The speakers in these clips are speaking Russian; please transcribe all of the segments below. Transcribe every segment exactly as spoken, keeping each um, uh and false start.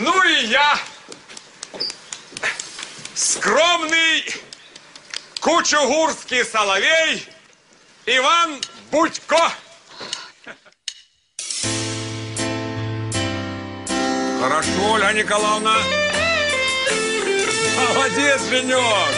Ну и я, скромный кучугурский соловей Иван Будько. Хорошо, Ольга Николаевна. Молодец, женек.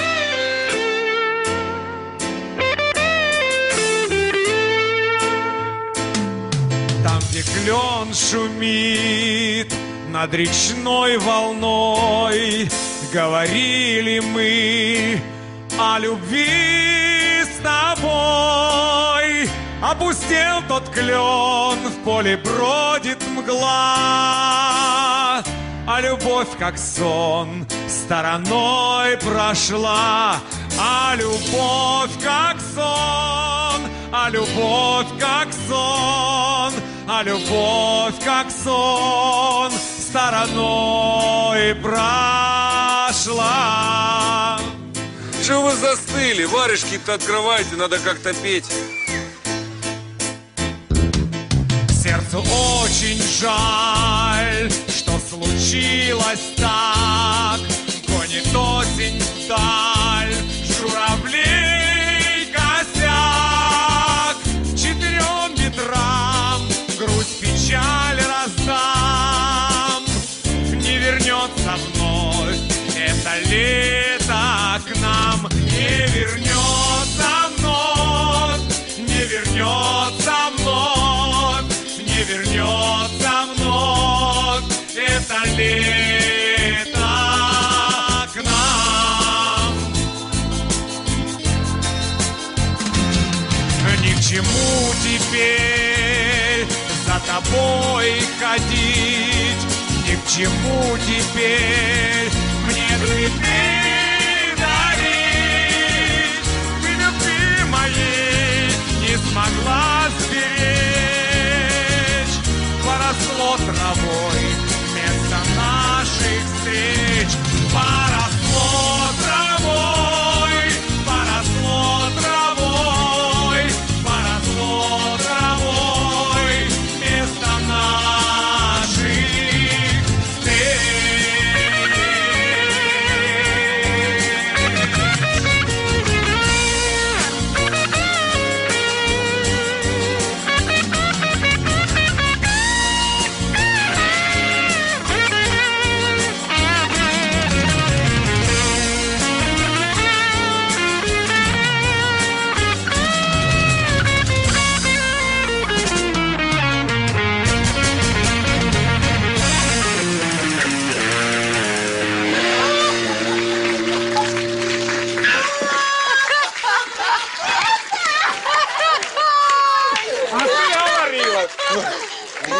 Там, где клен шумит над речной волной, говорили мы о любви с тобой. Опустел тот клен, в поле бродит мгла, а любовь, как сон, стороной прошла. А любовь, как сон, а любовь, как сон, а любовь, как сон, стороной прошла. Что вы застыли? Варежки-то открывайте, надо как-то петь. Сердцу очень жаль, что случилось так. Гонит осень вдаль, журавлей косяк. Четырем ветрам грусть, печаль раздам. Не вернется вновь это лето к нам. Не вернется вновь, не вернется вновь, не вернется вновь это лето к нам. Ни к чему теперь за тобой ходить, ни к чему теперь мне цветы дарить. Ты любви моей не смогла сберечь, поросло травой вместо наших встреч. Поросло травой, поросло травой, поросло травой вместо наших встреч. А ты говорила.